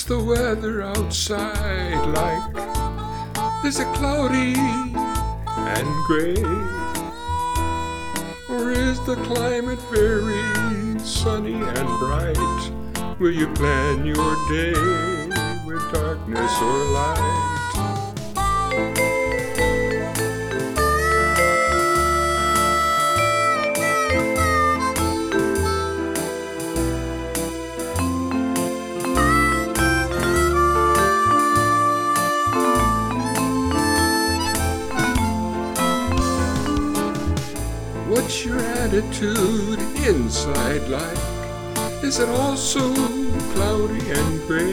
the weather outside like? Is it cloudy and gray? Or is the climate very sunny and bright? Will you plan your day with darkness or light? What's your attitude inside like? Is it also cloudy and gray?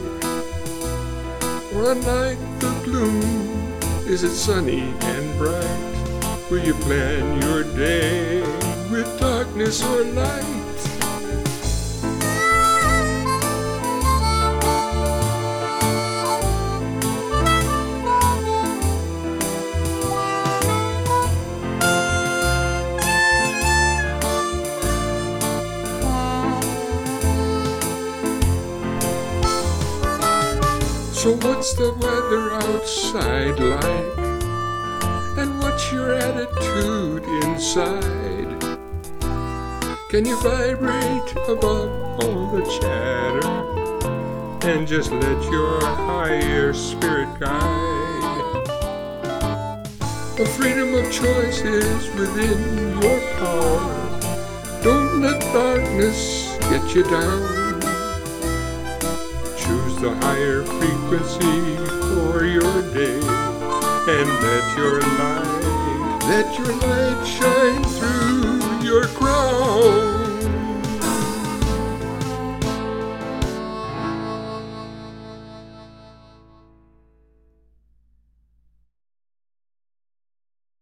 Or unlike the gloom, is it sunny and bright? Will you plan your day with darkness or light? So what's the weather outside like? And what's your attitude inside? Can you vibrate above all the chatter and just let your higher spirit guide? The freedom of choice is within your power. Don't let darkness get you down. Choose the higher frequency for your day and let your light shine